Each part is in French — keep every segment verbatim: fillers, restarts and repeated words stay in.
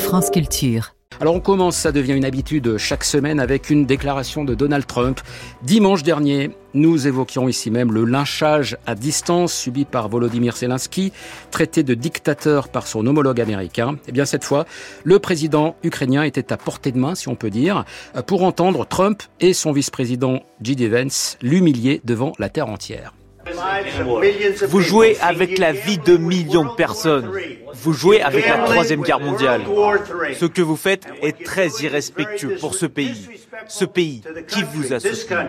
France Culture. Alors on commence, ça devient une habitude chaque semaine avec une déclaration de Donald Trump. Dimanche dernier, nous évoquions ici même le lynchage à distance subi par Volodymyr Zelensky, traité de dictateur par son homologue américain. Eh bien cette fois, le président ukrainien était à portée de main, si on peut dire, pour entendre Trump et son vice-président J D Vance l'humilier devant la terre entière. Vous jouez avec la vie de millions de personnes. Vous jouez avec la Troisième Guerre mondiale. Ce que vous faites est très irrespectueux pour ce pays. Ce pays qui vous a soutenu.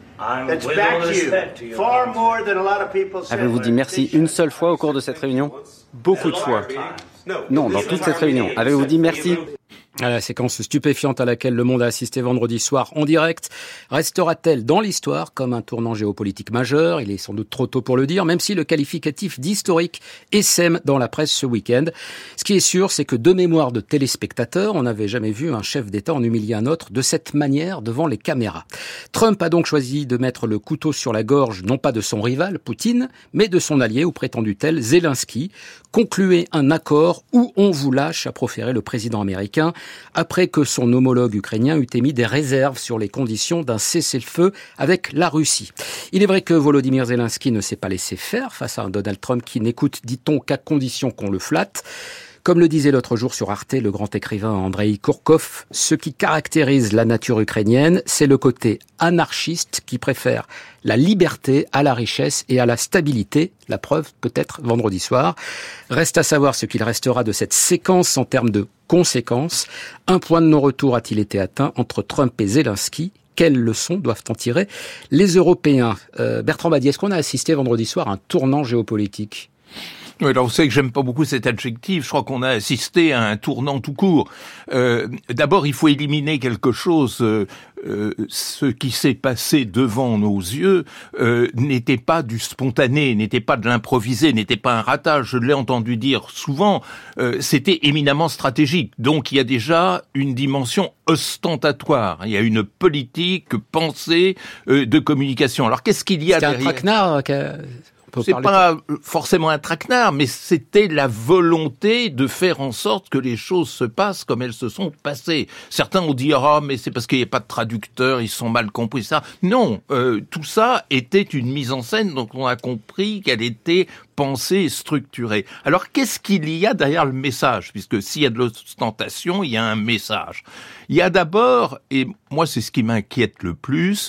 Avez-vous dit merci une seule fois au cours de cette réunion ? Beaucoup de fois. Non, dans toute cette réunion. Avez-vous dit merci ? À la séquence stupéfiante à laquelle le monde a assisté vendredi soir en direct, restera-t-elle dans l'histoire comme un tournant géopolitique majeur ? Il est sans doute trop tôt pour le dire, même si le qualificatif d'historique essaime dans la presse ce week-end. Ce qui est sûr, c'est que de mémoire de téléspectateurs, on n'avait jamais vu un chef d'État en humilier un autre de cette manière devant les caméras. Trump a donc choisi de mettre le couteau sur la gorge, non pas de son rival, Poutine, mais de son allié ou prétendu tel, Zelensky. Concluez un accord où on vous lâche, a proféré le président américain, après que son homologue ukrainien eut émis des réserves sur les conditions d'un cessez-le-feu avec la Russie. Il est vrai que Volodymyr Zelensky ne s'est pas laissé faire face à un Donald Trump qui n'écoute, dit-on, qu'à condition qu'on le flatte. Comme le disait l'autre jour sur Arte le grand écrivain Andreï Kourkov, ce qui caractérise la nature ukrainienne, c'est le côté anarchiste qui préfère la liberté à la richesse et à la stabilité. La preuve peut-être vendredi soir. Reste à savoir ce qu'il restera de cette séquence en termes de conséquences. Un point de non-retour a-t-il été atteint entre Trump et Zelensky ? Quelles leçons doivent en tirer les Européens ? euh, Bertrand Badi, est-ce qu'on a assisté vendredi soir à un tournant géopolitique ? Oui, alors vous savez que j'aime pas beaucoup cet adjectif. Je crois qu'on a assisté à un tournant tout court. Euh, d'abord, il faut éliminer quelque chose. Euh, euh, ce qui s'est passé devant nos yeux euh, n'était pas du spontané, n'était pas de l'improvisé, n'était pas un ratage. Je l'ai entendu dire souvent. Euh, c'était éminemment stratégique. Donc, il y a déjà une dimension ostentatoire. Il y a une politique pensée euh, de communication. Alors, qu'est-ce qu'il y a derrière ? C'est un traquenard qu'a... C'est pas forcément un traquenard, mais c'était la volonté de faire en sorte que les choses se passent comme elles se sont passées. Certains ont dit « Ah, mais c'est parce qu'il n'y a pas de traducteur, ils sont mal compris, ça. » Non, euh, tout ça était une mise en scène, donc on a compris qu'elle était pensée et structurée. Alors, qu'est-ce qu'il y a derrière le message ? Puisque s'il y a de l'ostentation, il y a un message. Il y a d'abord, et moi c'est ce qui m'inquiète le plus,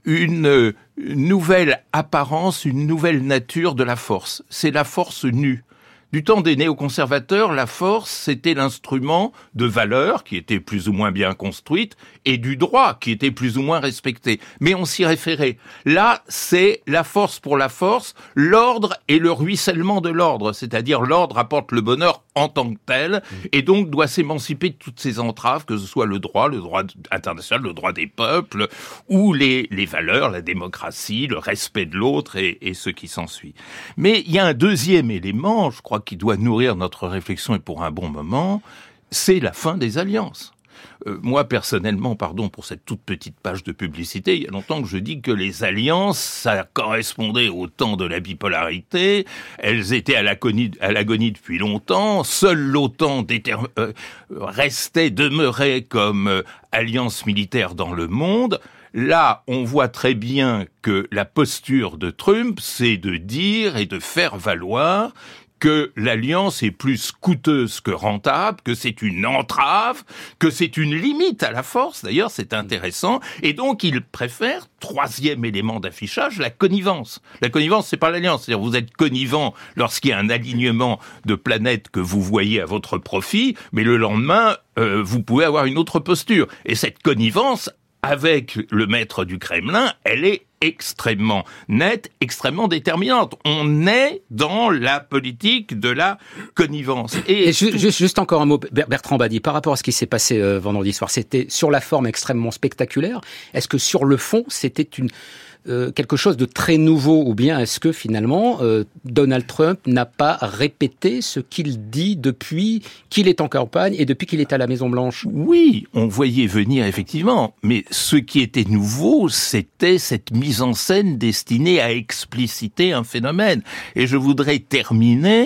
une nouvelle apparence, une nouvelle nature de la force. C'est la force nue. Du temps des néoconservateurs, la force, c'était l'instrument de valeur qui était plus ou moins bien construite et du droit qui était plus ou moins respecté. Mais on s'y référait. Là, c'est la force pour la force, l'ordre et le ruissellement de l'ordre. C'est-à-dire l'ordre apporte le bonheur en tant que tel et donc doit s'émanciper de toutes ces entraves, que ce soit le droit, le droit international, le droit des peuples ou les, les valeurs, la démocratie, le respect de l'autre et, et ce qui s'ensuit. Mais il y a un deuxième élément, je crois, qui doit nourrir notre réflexion et pour un bon moment, c'est la fin des alliances. Euh, moi, personnellement, pardon pour cette toute petite page de publicité, il y a longtemps que je dis que les alliances, ça correspondait au temps de la bipolarité, elles étaient à l'agonie, à l'agonie depuis longtemps, seule l'OTAN déter- euh, restait, demeurait comme euh, alliance militaire dans le monde. Là, on voit très bien que la posture de Trump, c'est de dire et de faire valoir que l'alliance est plus coûteuse que rentable, que c'est une entrave, que c'est une limite à la force. D'ailleurs, c'est intéressant. Et donc, il préfère, troisième élément d'affichage, la connivence. La connivence, c'est pas l'alliance. C'est-à-dire, vous êtes connivent lorsqu'il y a un alignement de planètes que vous voyez à votre profit, mais le lendemain, euh, vous pouvez avoir une autre posture. Et cette connivence, avec le maître du Kremlin, elle est extrêmement nette, extrêmement déterminante. On est dans la politique de la connivence. Et, Et juste, juste, juste encore un mot, Bertrand Badi, par rapport à ce qui s'est passé euh, vendredi soir, c'était sur la forme extrêmement spectaculaire. Est-ce que sur le fond, c'était une euh, quelque chose de très nouveau, ou bien est-ce que finalement euh, Donald Trump n'a pas répété ce qu'il dit depuis qu'il est en campagne et depuis qu'il est à la Maison-Blanche? Oui, on voyait venir effectivement, mais ce qui était nouveau, c'était cette mise en scène destinée à expliciter un phénomène. Et je voudrais terminer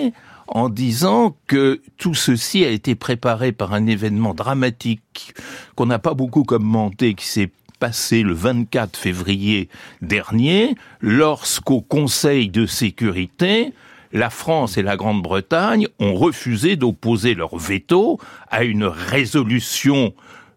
en disant que tout ceci a été préparé par un événement dramatique qu'on n'a pas beaucoup commenté, qui s'est passé le vingt-quatre février dernier, lorsqu'au Conseil de sécurité, la France et la Grande-Bretagne ont refusé d'opposer leur veto à une résolution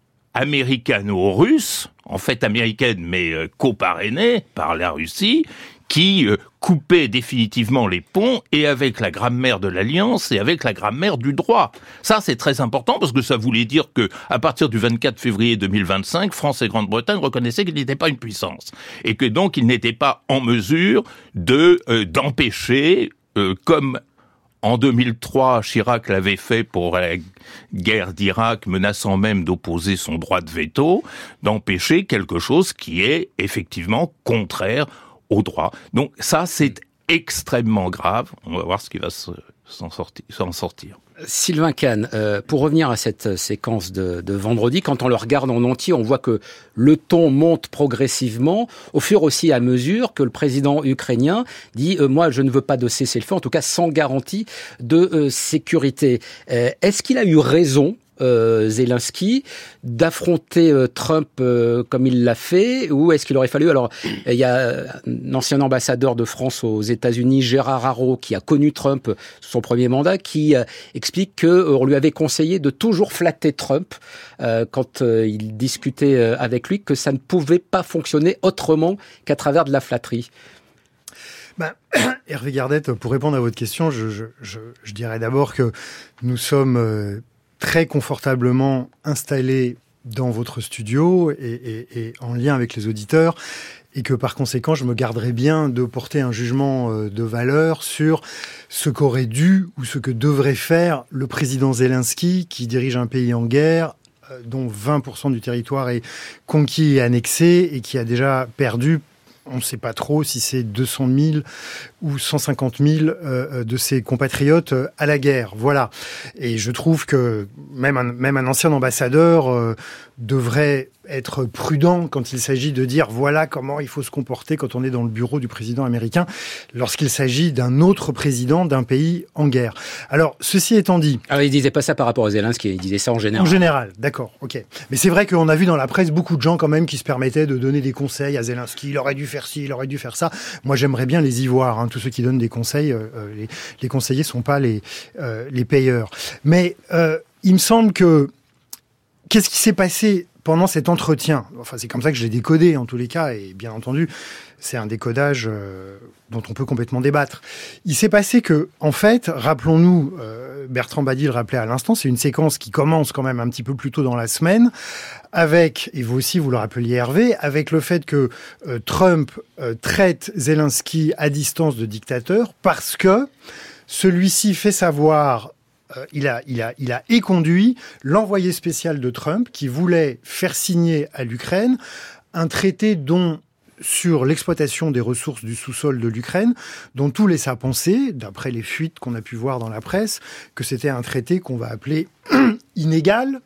américano-russe, en fait américaine mais euh, coparrainée par la Russie, qui euh, coupait définitivement les ponts et avec la grammaire de l'alliance et avec la grammaire du droit. Ça, c'est très important parce que ça voulait dire que, à partir du vingt-quatre février deux mille vingt-cinq, France et Grande-Bretagne reconnaissaient qu'ils n'étaient pas une puissance et que donc ils n'étaient pas en mesure de euh, d'empêcher, euh, comme en deux mille trois, Chirac l'avait fait pour la guerre d'Irak, menaçant même d'opposer son droit de veto, d'empêcher quelque chose qui est effectivement contraire au droit. Donc ça, c'est extrêmement grave. On va voir ce qui va se, s'en, sortir, s'en sortir. Sylvain Kahn, euh, pour revenir à cette séquence de, de vendredi, quand on le regarde en entier, on voit que le ton monte progressivement, au fur aussi à mesure que le président ukrainien dit euh, « moi, je ne veux pas de cessez-le-feu, en tout cas sans garantie de euh, sécurité euh, ». Est-ce qu'il a eu raison Euh, Zelensky d'affronter euh, Trump euh, comme il l'a fait, ou est-ce qu'il aurait fallu... Alors, il y a un ancien ambassadeur de France aux États-Unis, Gérard Haro, qui a connu Trump sous son premier mandat, qui euh, explique que euh, on lui avait conseillé de toujours flatter Trump euh, quand euh, il discutait euh, avec lui, que ça ne pouvait pas fonctionner autrement qu'à travers de la flatterie. Ben, Hervé Gardette, pour répondre à votre question, je, je, je, je dirais d'abord que nous sommes euh, très confortablement installés dans votre studio et, et, et en lien avec les auditeurs, et que par conséquent, je me garderai bien de porter un jugement de valeur sur ce qu'aurait dû ou ce que devrait faire le président Zelensky, qui dirige un pays en guerre, dont vingt pour cent du territoire est conquis et annexé, et qui a déjà perdu, on ne sait pas trop si c'est deux cent mille ou cent cinquante mille euh, de ses compatriotes euh, à la guerre. Voilà. Et je trouve que même un, même un ancien ambassadeur euh, devrait être prudent quand il s'agit de dire voilà comment il faut se comporter quand on est dans le bureau du président américain lorsqu'il s'agit d'un autre président d'un pays en guerre. Alors, ceci étant dit... Alors, il disait pas ça par rapport à Zelensky, il disait ça en général. En général, d'accord, ok. Mais c'est vrai qu'on a vu dans la presse beaucoup de gens quand même qui se permettaient de donner des conseils à Zelensky. Il aurait dû faire ci, il aurait dû faire ça. Moi, j'aimerais bien les y voir, hein. Tous ceux qui donnent des conseils, euh, les, les conseillers sont pas les, euh, les payeurs. Mais euh, il me semble que... Qu'est-ce qui s'est passé pendant cet entretien? Enfin, c'est comme ça que je l'ai décodé, en tous les cas, et bien entendu, c'est un décodage euh, dont on peut complètement débattre. Il s'est passé que, en fait, rappelons-nous, euh, Bertrand Badi le rappelait à l'instant, c'est une séquence qui commence quand même un petit peu plus tôt dans la semaine, avec, et vous aussi vous le rappeliez Hervé, avec le fait que euh, Trump euh, traite Zelensky à distance de dictateur, parce que celui-ci fait savoir... Euh, il a, il a, il a éconduit l'envoyé spécial de Trump qui voulait faire signer à l'Ukraine un traité dont, sur l'exploitation des ressources du sous-sol de l'Ukraine, dont tout laisse à penser, d'après les fuites qu'on a pu voir dans la presse, que c'était un traité qu'on va appeler inégal,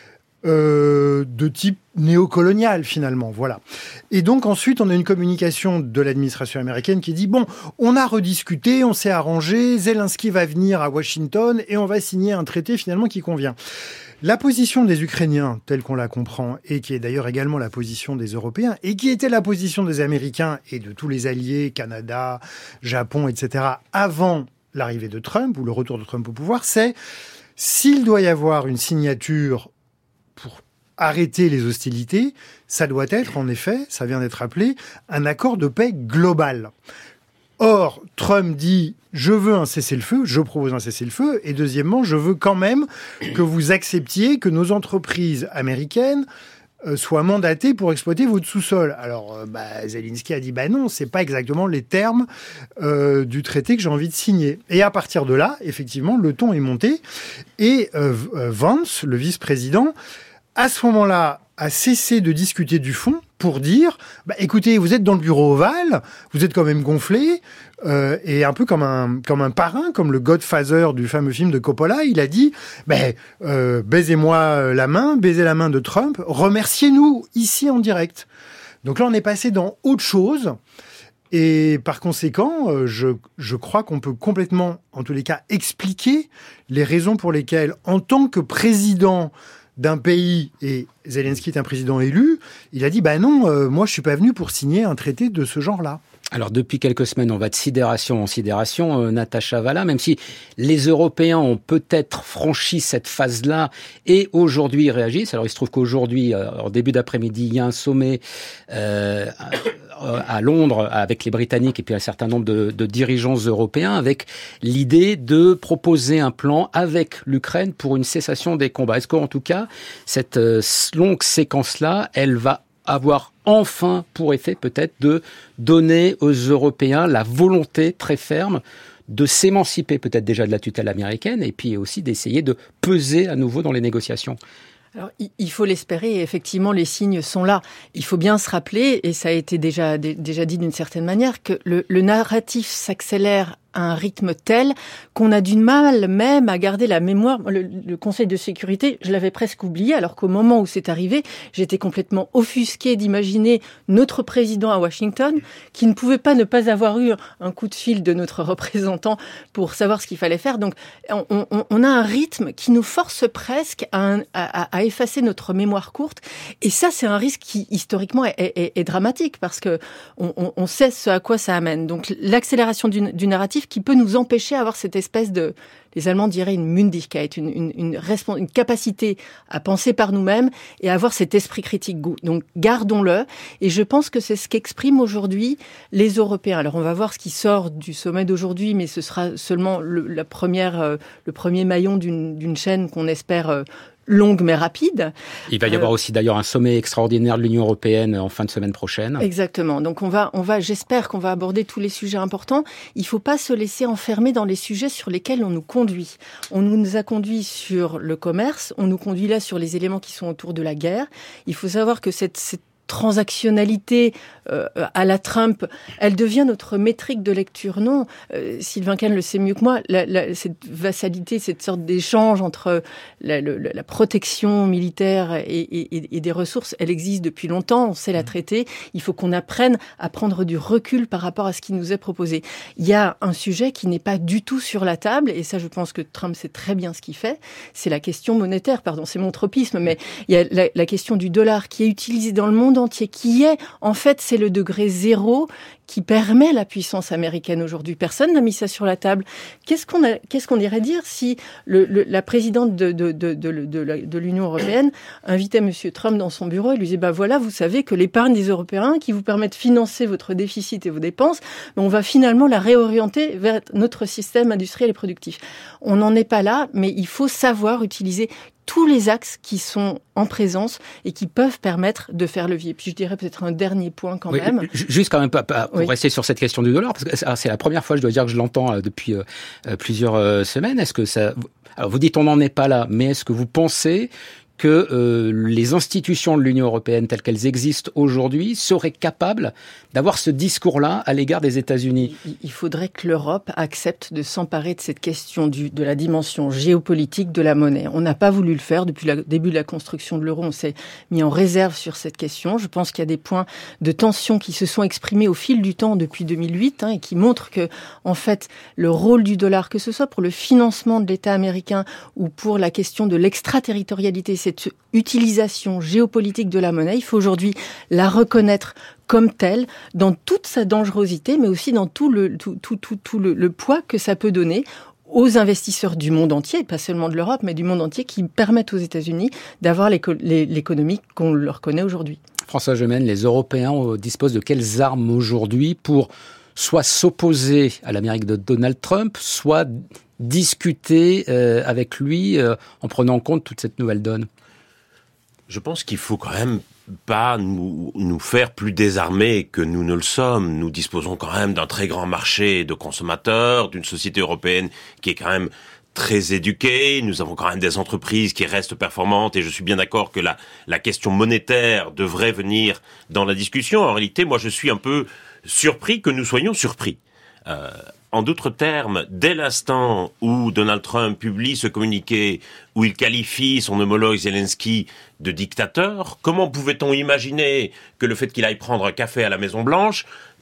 euh, de type néocolonial finalement, voilà. Et donc ensuite, on a une communication de l'administration américaine qui dit, bon, on a rediscuté, on s'est arrangé, Zelensky va venir à Washington et on va signer un traité finalement qui convient. La position des Ukrainiens, telle qu'on la comprend, et qui est d'ailleurs également la position des Européens, et qui était la position des Américains et de tous les alliés, Canada, Japon, et cetera, avant l'arrivée de Trump, ou le retour de Trump au pouvoir, c'est s'il doit y avoir une signature pour arrêter les hostilités, ça doit être, en effet, ça vient d'être appelé, un accord de paix global. Or, Trump dit « je veux un cessez-le-feu, je propose un cessez-le-feu », et deuxièmement, je veux quand même que vous acceptiez que nos entreprises américaines euh, soient mandatées pour exploiter votre sous-sol. Alors, euh, bah, Zelensky a dit bah « non, c'est pas exactement les termes euh, du traité que j'ai envie de signer ». Et à partir de là, effectivement, le ton est monté, et euh, Vance, le vice-président, à ce moment-là, a cessé de discuter du fond pour dire bah, « écoutez, vous êtes dans le bureau ovale, vous êtes quand même gonflé euh, », et un peu comme un, comme un parrain, comme le Godfather du fameux film de Coppola, il a dit bah, euh, « baisez-moi la main, baisez la main de Trump, remerciez-nous ici en direct ». Donc là, on est passé dans autre chose. Et par conséquent, je, je crois qu'on peut complètement, en tous les cas, expliquer les raisons pour lesquelles, en tant que président d'un pays, et Zelensky est un président élu, il a dit, bah non, euh, moi je suis pas venu pour signer un traité de ce genre-là. Alors depuis quelques semaines, on va de sidération en sidération, euh, Natacha Valla, même si les Européens ont peut-être franchi cette phase-là et aujourd'hui réagissent. Alors il se trouve qu'aujourd'hui, euh, en début d'après-midi, il y a un sommet euh, à Londres avec les Britanniques et puis un certain nombre de, de dirigeants européens avec l'idée de proposer un plan avec l'Ukraine pour une cessation des combats. Est-ce qu'en tout cas, cette euh, longue séquence-là, elle va avoir enfin pour effet peut-être de donner aux Européens la volonté très ferme de s'émanciper peut-être déjà de la tutelle américaine et puis aussi d'essayer de peser à nouveau dans les négociations? Alors, il faut l'espérer et effectivement, les signes sont là. Il faut bien se rappeler, et ça a été déjà, déjà dit d'une certaine manière, que le, le narratif s'accélère à un rythme tel qu'on a du mal même à garder la mémoire. Le, le Conseil de sécurité, je l'avais presque oublié, alors qu'au moment où c'est arrivé, j'étais complètement offusquée d'imaginer notre président à Washington qui ne pouvait pas ne pas avoir eu un coup de fil de notre représentant pour savoir ce qu'il fallait faire. Donc, on, on, on a un rythme qui nous force presque à, un, à, à effacer notre mémoire courte. Et ça, c'est un risque qui, historiquement, est, est, est dramatique parce que on, on, on sait ce à quoi ça amène. Donc, l'accélération du, du narratif qui peut nous empêcher d'avoir cette espèce de, les Allemands diraient une Mündigkeit, une, une, une, respons- une capacité à penser par nous-mêmes et à avoir cet esprit critique. Donc, gardons-le. Et je pense que c'est ce qu'expriment aujourd'hui les Européens. Alors, on va voir ce qui sort du sommet d'aujourd'hui, mais ce sera seulement le, la première, euh, le premier maillon d'une, d'une chaîne qu'on espère euh, longue mais rapide. Il va y euh, avoir aussi d'ailleurs un sommet extraordinaire de l'Union européenne en fin de semaine prochaine. Exactement. Donc on va, on va, j'espère qu'on va aborder tous les sujets importants. Il ne faut pas se laisser enfermer dans les sujets sur lesquels on nous conduit. On nous a conduit sur le commerce, on nous conduit là sur les éléments qui sont autour de la guerre. Il faut savoir que cette, cette transactionnalité euh, à la Trump, elle devient notre métrique de lecture. Non, euh, Sylvain Kahn le sait mieux que moi, la, la, cette vassalité, cette sorte d'échange entre la, la, la protection militaire et, et, et des ressources, elle existe depuis longtemps, on sait la traiter. Il faut qu'on apprenne à prendre du recul par rapport à ce qui nous est proposé. Il y a un sujet qui n'est pas du tout sur la table, et ça je pense que Trump sait très bien ce qu'il fait, c'est la question monétaire, pardon, c'est mon tropisme, mais il y a la, la question du dollar qui est utilisée dans le monde entier, qui est, en fait, c'est le degré zéro qui permet la puissance américaine aujourd'hui. Personne n'a mis ça sur la table. Qu'est-ce qu'on a, qu'est-ce qu'on irait dire si le, le, la présidente de, de, de, de, de, de l'Union européenne invitait M. Trump dans son bureau et lui disait, bah voilà, vous savez que l'épargne des Européens qui vous permet de financer votre déficit et vos dépenses, on va finalement la réorienter vers notre système industriel et productif. On n'en est pas là, mais il faut savoir utiliser tous les axes qui sont en présence et qui peuvent permettre de faire levier. Puis je dirais peut-être un dernier point quand oui, même. Juste quand même pour oui. rester sur cette question du dollar, parce que c'est la première fois, je dois dire, que je l'entends depuis plusieurs semaines. Est-ce que ça... Alors vous dites on n'en est pas là, mais est-ce que vous pensez que euh, les institutions de l'Union européenne telles qu'elles existent aujourd'hui seraient capables d'avoir ce discours-là à l'égard des États-Unis? Il faudrait que l'Europe accepte de s'emparer de cette question du, de la dimension géopolitique de la monnaie. On n'a pas voulu le faire depuis le début de la construction de l'euro. On s'est mis en réserve sur cette question. Je pense qu'il y a des points de tension qui se sont exprimés au fil du temps depuis deux mille huit hein, et qui montrent que, en fait, le rôle du dollar, que ce soit pour le financement de l'État américain ou pour la question de l'extraterritorialité, c'est cette utilisation géopolitique de la monnaie, il faut aujourd'hui la reconnaître comme telle, dans toute sa dangerosité, mais aussi dans tout le, tout, tout, tout, tout le, le poids que ça peut donner aux investisseurs du monde entier, pas seulement de l'Europe, mais du monde entier, qui permettent aux États-Unis d'avoir l'éco- l'économie qu'on leur connaît aujourd'hui. François Gemène, les Européens disposent de quelles armes aujourd'hui pour soit s'opposer à l'Amérique de Donald Trump, soit discuter euh, avec lui euh, en prenant en compte toute cette nouvelle donne? Je pense qu'il faut quand même pas nous, nous faire plus désarmés que nous ne le sommes. Nous disposons quand même d'un très grand marché de consommateurs, d'une société européenne qui est quand même très éduquée. Nous avons quand même des entreprises qui restent performantes et je suis bien d'accord que la, la question monétaire devrait venir dans la discussion. En réalité, moi, je suis un peu surpris que nous soyons surpris. Euh, En d'autres termes, dès l'instant où Donald Trump publie ce communiqué où il qualifie son homologue Zelensky de dictateur, comment pouvait-on imaginer que le fait qu'il aille prendre un café à la Maison-Blanche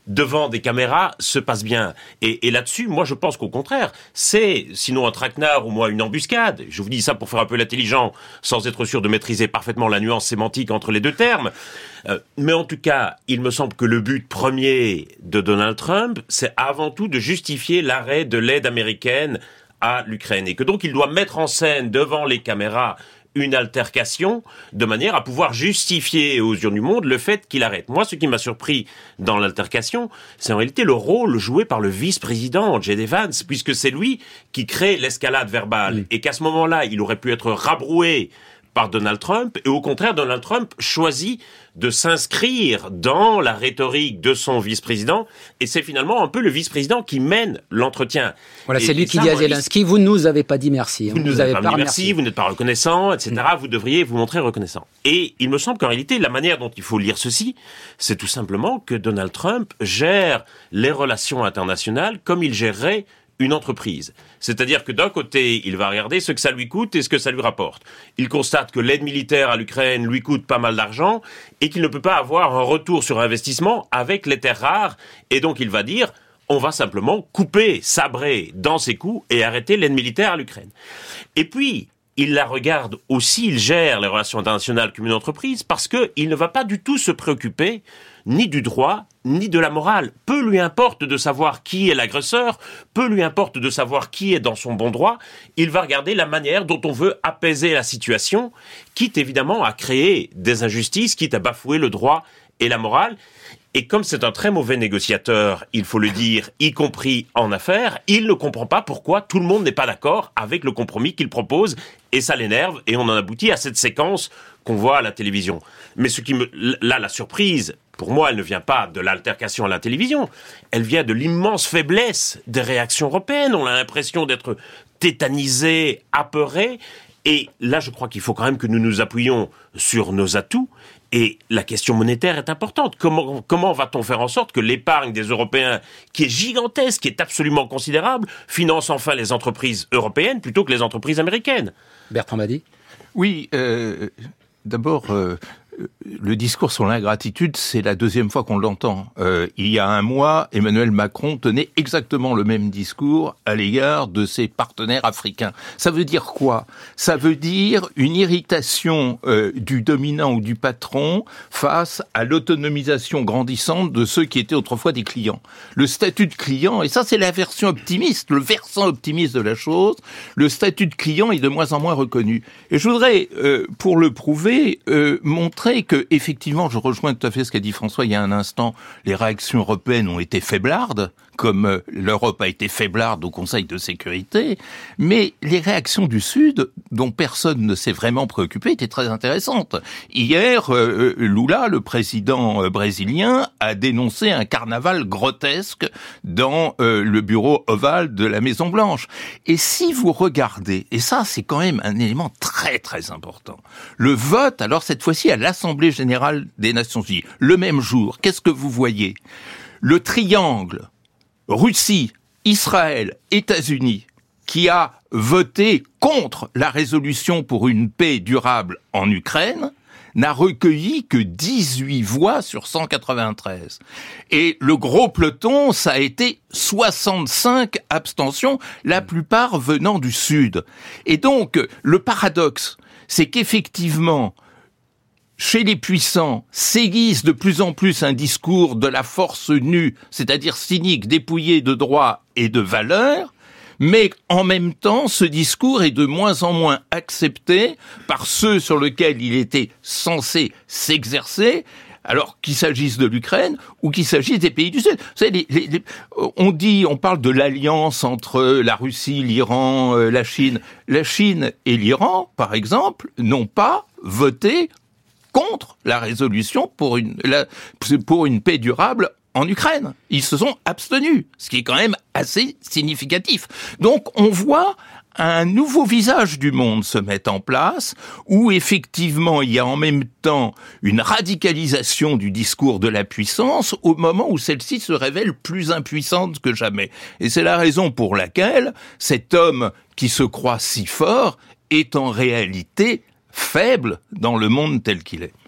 devant des caméras se passe bien. Et, et là-dessus, moi je pense qu'au contraire, c'est sinon un traquenard ou moi une embuscade. Je vous dis ça pour faire un peu l'intelligent, sans être sûr de maîtriser parfaitement la nuance sémantique entre les deux termes. Euh, mais en tout cas, il me semble que le but premier de Donald Trump, c'est avant tout de justifier l'arrêt de l'aide américaine à l'Ukraine. Et que donc il doit mettre en scène devant les caméras une altercation de manière à pouvoir justifier aux yeux du monde le fait qu'il arrête. Moi, ce qui m'a surpris dans l'altercation, c'est en réalité le rôle joué par le vice-président, J D. Vance, puisque c'est lui qui crée l'escalade verbale. Oui. Et qu'à ce moment-là, il aurait pu être rabroué par Donald Trump, et au contraire, Donald Trump choisit de s'inscrire dans la rhétorique de son vice-président, et c'est finalement un peu le vice-président qui mène l'entretien. Voilà, et, c'est lui qui dit à Zelensky, vous ne nous avez pas dit merci. Vous ne nous avez pas dit merci, vous n'êtes pas reconnaissant, et cetera. Mm. Vous devriez vous montrer reconnaissant. Et il me semble qu'en réalité, la manière dont il faut lire ceci, c'est tout simplement que Donald Trump gère les relations internationales comme il gérerait une entreprise. C'est-à-dire que d'un côté, il va regarder ce que ça lui coûte et ce que ça lui rapporte. Il constate que l'aide militaire à l'Ukraine lui coûte pas mal d'argent et qu'il ne peut pas avoir un retour sur investissement avec les terres rares. Et donc il va dire, on va simplement couper, sabrer dans ses coûts et arrêter l'aide militaire à l'Ukraine. Et puis, il la regarde aussi, il gère les relations internationales comme une entreprise parce qu'il ne va pas du tout se préoccuper ni du droit, ni de la morale. Peu lui importe de savoir qui est l'agresseur, peu lui importe de savoir qui est dans son bon droit. Il va regarder la manière dont on veut apaiser la situation, quitte évidemment à créer des injustices, quitte à bafouer le droit et la morale. Et comme c'est un très mauvais négociateur, il faut le dire, y compris en affaires, il ne comprend pas pourquoi tout le monde n'est pas d'accord avec le compromis qu'il propose, et ça l'énerve, et on en aboutit à cette séquence qu'on voit à la télévision. Mais ce qui me, là, la surprise, pour moi, elle ne vient pas de l'altercation à la télévision, elle vient de l'immense faiblesse des réactions européennes. On a l'impression d'être tétanisé, apeuré, et là, je crois qu'il faut quand même que nous nous appuyions sur nos atouts. Et la question monétaire est importante. Comment, comment va-t-on faire en sorte que l'épargne des Européens, qui est gigantesque, qui est absolument considérable, finance enfin les entreprises européennes plutôt que les entreprises américaines ? Bertrand Badi ? Oui, euh, d'abord, euh, le discours sur l'ingratitude, c'est la deuxième fois qu'on l'entend. Euh, il y a un mois, Emmanuel Macron tenait exactement le même discours à l'égard de ses partenaires africains. Ça veut dire quoi ? Ça veut dire une irritation euh, du dominant ou du patron face à l'autonomisation grandissante de ceux qui étaient autrefois des clients. Le statut de client, et ça c'est la version optimiste, le versant optimiste de la chose, le statut de client est de moins en moins reconnu. Et je voudrais, euh, pour le prouver, euh, montrer que, effectivement, je rejoins tout à fait ce qu'a dit François il y a un instant, les réactions européennes ont été faiblardes, comme l'Europe a été faiblarde au Conseil de sécurité, mais les réactions du Sud, dont personne ne s'est vraiment préoccupé, étaient très intéressantes. Hier, euh, Lula, le président euh, brésilien, a dénoncé un carnaval grotesque dans euh, le bureau ovale de la Maison-Blanche. Et si vous regardez, et ça c'est quand même un élément très très important, le vote, alors cette fois-ci à l'Assemblée générale des Nations Unies, le même jour, qu'est-ce que vous voyez ? Le triangle Russie, Israël, États-Unis, qui a voté contre la résolution pour une paix durable en Ukraine, n'a recueilli que dix-huit voix sur cent quatre-vingt-treize. Et le gros peloton, ça a été soixante-cinq abstentions, la plupart venant du Sud. Et donc, le paradoxe, c'est qu'effectivement, chez les puissants, s'aiguise de plus en plus un discours de la force nue, c'est-à-dire cynique, dépouillé de droits et de valeurs, mais en même temps, ce discours est de moins en moins accepté par ceux sur lesquels il était censé s'exercer, alors qu'il s'agisse de l'Ukraine ou qu'il s'agisse des pays du Sud. Vous savez, les, les, les, on dit, on parle de l'alliance entre la Russie, l'Iran, euh, la Chine. La Chine et l'Iran, par exemple, n'ont pas voté contre la résolution pour une, la, pour une paix durable en Ukraine. Ils se sont abstenus, ce qui est quand même assez significatif. Donc on voit un nouveau visage du monde se mettre en place, où effectivement il y a en même temps une radicalisation du discours de la puissance au moment où celle-ci se révèle plus impuissante que jamais. Et c'est la raison pour laquelle cet homme qui se croit si fort est en réalité faible dans le monde tel qu'il est.